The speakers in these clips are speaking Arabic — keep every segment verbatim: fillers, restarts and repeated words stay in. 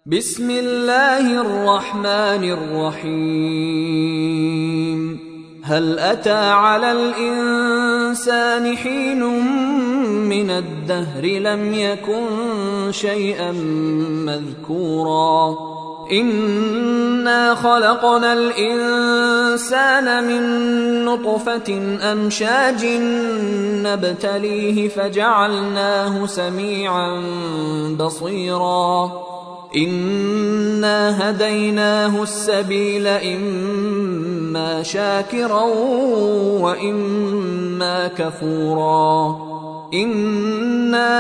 بسم الله الرحمن الرحيم هل أتى على الإنسان حين من الدهر لم يكن شيئا مذكورا إنا خلقنا الإنسان من نطفة أمشاج نبتليه فجعلناه سميعا بصيرا إنا هديناه السبيل إما شاكرا وإما كفورا إنا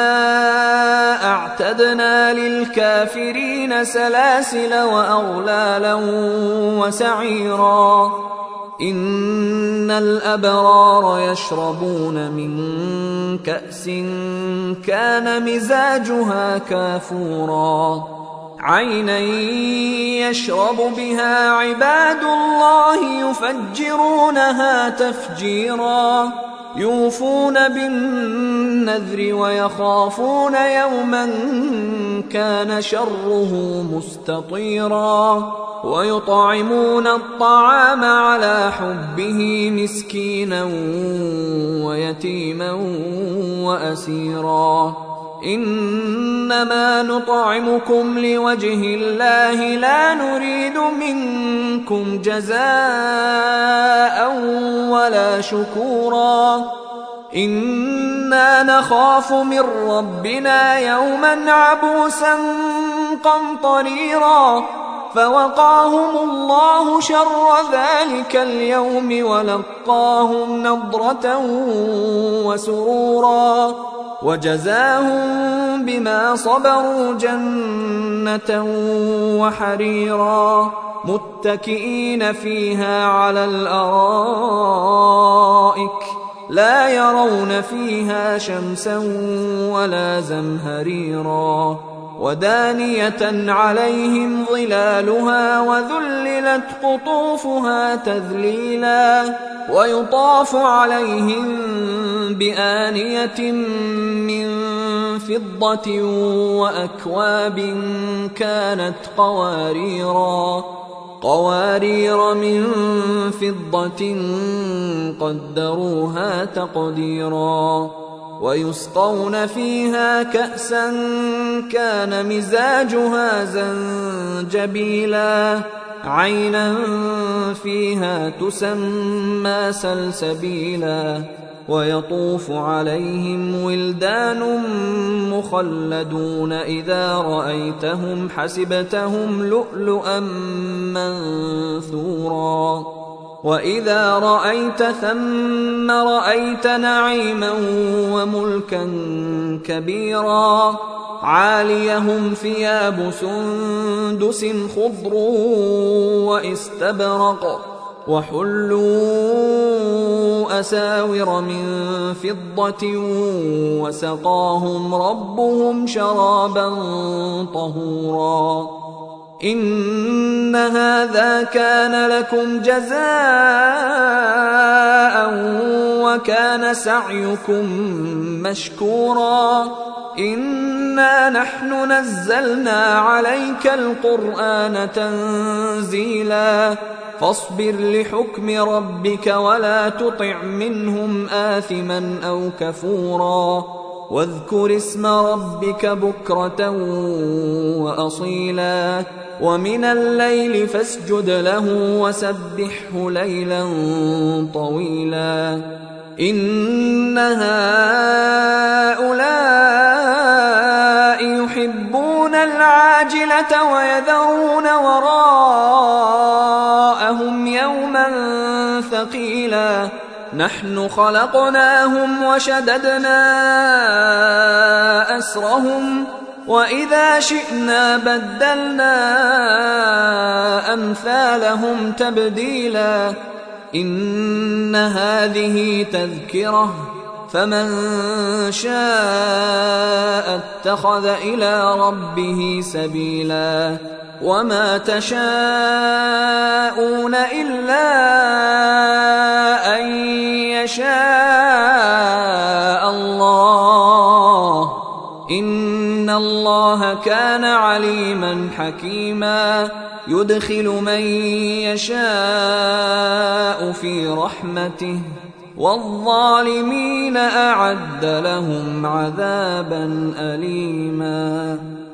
أعتدنا للكافرين سلاسل وأغلالا وسعيرا إن الأبرار يشربون من كأس كان مزاجها كافورا عينا يشرب بها عباد الله يفجرونها تفجيرا يوفون بالنذر ويخافون يوما كان شره مستطيرا ويطعمون الطعام على حبه مسكينا ويتيما وأسيرا إنما نطعمكم لوجه الله لا نريد منكم جزاء ولا شكورا إنا نخاف من ربنا يوما عبوسا قمطريرا فوقاهم الله شر ذلك اليوم ولقاهم نضرة وسرورا وجزاهم بما صبروا جنة وحريرا متكئين فيها على الأرائك لا يرون فيها شمسا ولا زمهريرا ودانية عليهم ظلالها وذللت قطوفها تذليلا ويطاف عليهم بآنية من فضة وأكواب كانت قواريرا قوارير من فضة قدروها تقديرا ويسقون فيها كأسا كان مزاجها زنجبيلا عينا فيها تسمى سلسبيلا ويطوف عليهم ولدان مخلدون إذا رأيتهم حسبتهم لؤلؤا منثورا وإذا رأيت ثم رأيت نعيما وملكا كبيرا عاليهم ثياب سندس خضر واستبرق وحلوا أساور من فضة وسقاهم ربهم شرابا طهورا إن هذا كان لكم جزاء وكان سعيكم مشكورا إنا نحن نزلنا عليك القرآن تنزيلا فاصبر لحكم ربك ولا تطع منهم آثما أو كفورا واذكر اسم ربك بكرة وأصيلا ومن الليل فاسجد له وسبحه ليلا طويلا إن هؤلاء يحبون العاجلة ويذرون وراءهم يوما ثقيلا نحن خلقناهم وشددنا أسرهم وإذا شئنا بدلنا أمثالهم تبديلا إن هذه تذكرة فمن شاء اتخذ إلى ربه سبيلا وما تشاءون إلا أن يشاء الله إن الله الله كان عليما حكيما يدخل من يشاء في رحمته والظالمين أعد لهم عذابا أليما.